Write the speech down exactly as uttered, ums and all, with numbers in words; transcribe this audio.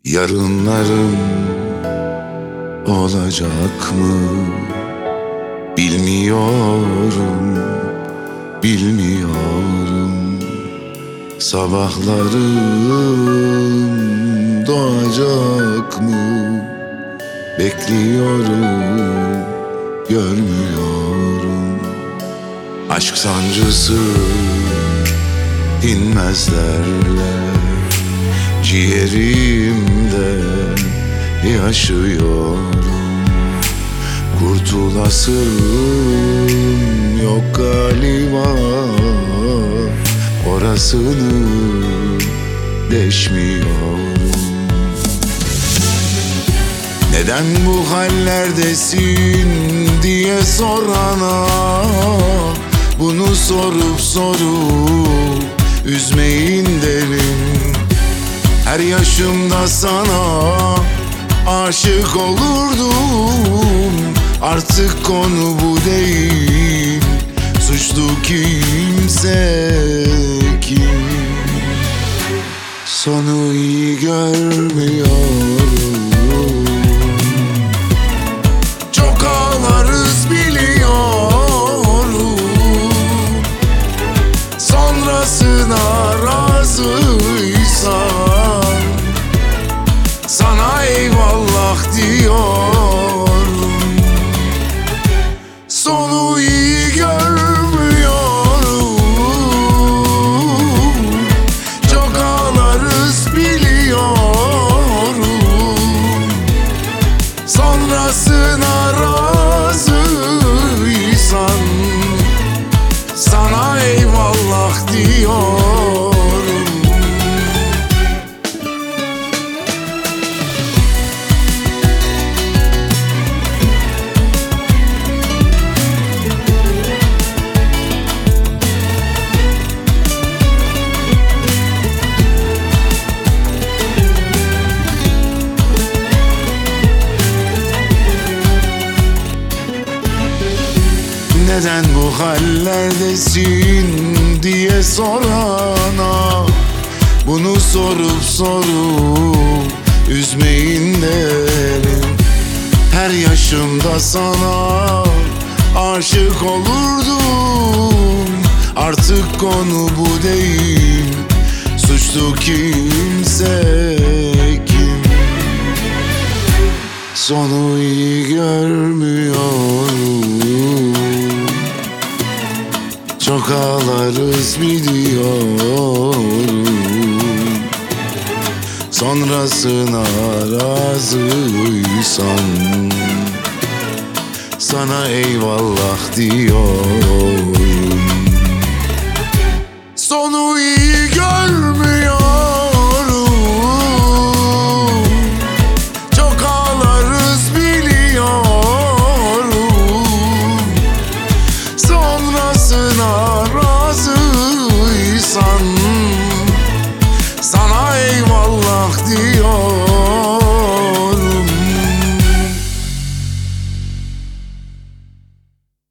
Yarınlarım olacak mı? Bilmiyorum, bilmiyorum. Sabahlarım doğacak mı? Bekliyorum, görmüyorum. Aşk sancısı inmez derler, ciğerimde yaşıyorum. Kurtulasım yok galiba, orasını deşmiyorum. Neden bu hallerdesin diye sorana, bunu sorup sorup üzmeyin derim. Her yaşımda sana aşık olurdum. Artık konu bu değil, suçlu kimse kim? Sonu iyi görmüyorum. Çok ağlarız biliyorum, sonrasına razıysan sana eyvallah diyorum. Sonu iyi görmüyorum. Çok ağlarız biliyorum, sonrasına razıysan sana eyvallah diyorum. Neden bu hallerdesin diye sorana, bunu sorup sorup üzmeyin derim. Her yaşımda sana aşık olurdum. Artık konu bu değil, suçlu kimse kim? Sonu iyi görmüyorum. Çok ağlarız biliyorum, sonrasına razıysan sana eyvallah diyorum.